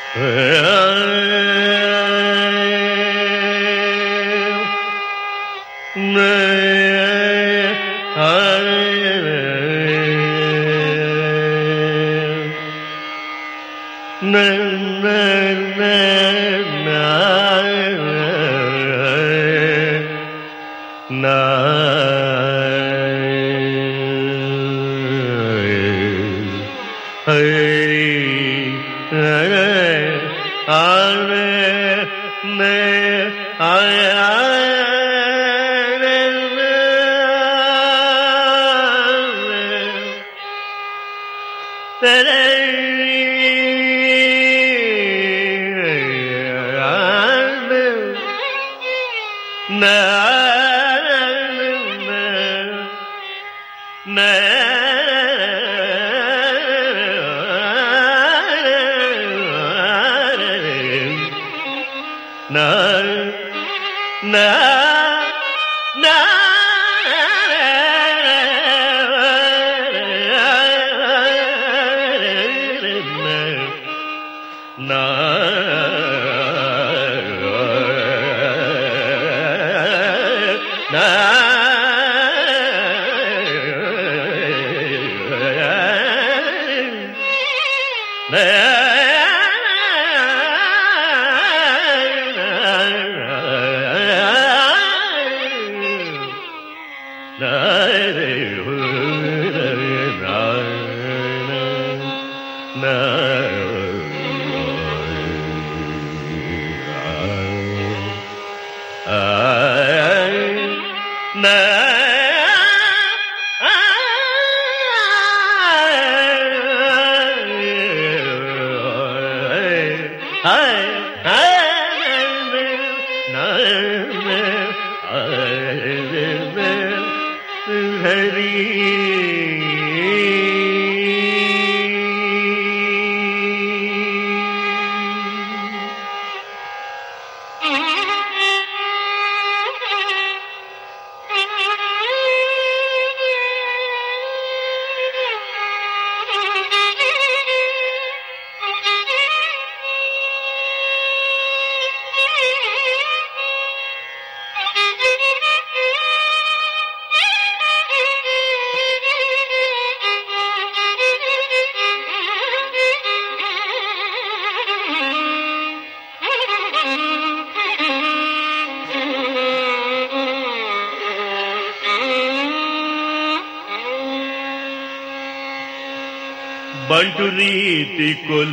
బంటు రీతి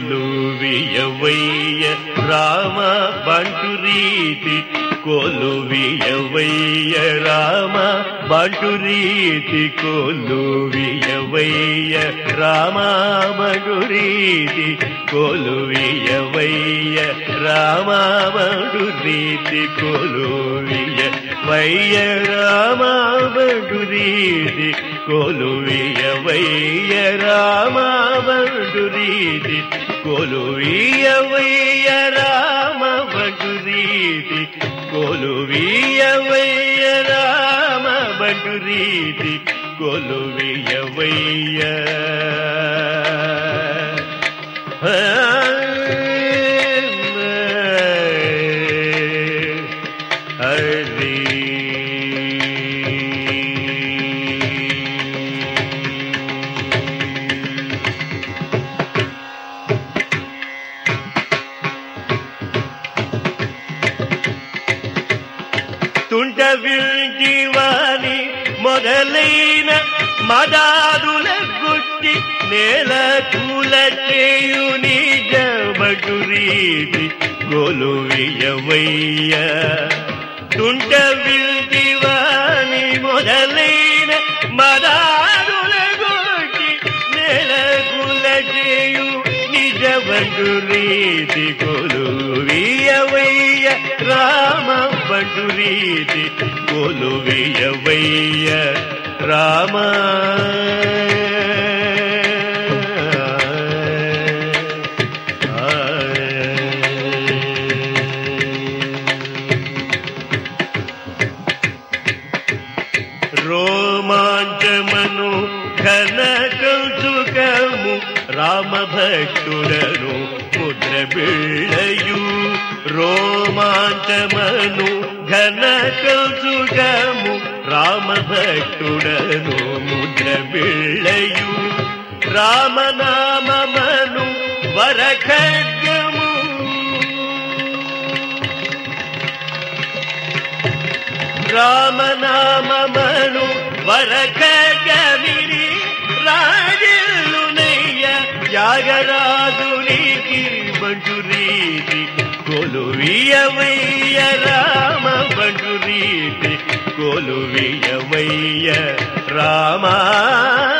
కొలువియవయ్య రామ, బంటు రీతి కొలువియవయ్య రామ, బంటు రీతి కొలువియవయ్య రామ, బంటు రీతి కొలువియవయ్య రామ, బంటు రీతి కొలువియవయ్య రామ, బంటు రీతి కొలువియవయ్య రామ, బంటు రీతి కొలువియవయ్య రామ, బంటు రీతి కొలువియవయ్య రామ, బంటు రీతి కొలువియవయ్య తుంట విల్జివాని మొదలైన మదాదుల గుట్టి నేల కూల చేయు నిజ బంటు రీతి కొలువియవయ్య. తుంట విల్జివాని మొదలైన మదాదుల గుట్టి నేల కూల చేయు నిజ బంటు రీతి కొలువియవయ్య రామ, బంటు రీతి కొలువియవయ్య రామ. రోమాంచమను ఘన కౌతుకము రామ భక్తులను ముద్ర బిళ్ళయు రోమాంచమను ఘన కౌసుగము రామభక్తుడను ముద్ర బిళ్ళయు రామనామమను వరఖడ్గము రామనామమను వరఖడ్గమిని రాజిల్లునయ్య యాగరాజునికి బంటురీతి కొలువియవయ్య రామ బంటురీతి కొలువియవయ్య రామా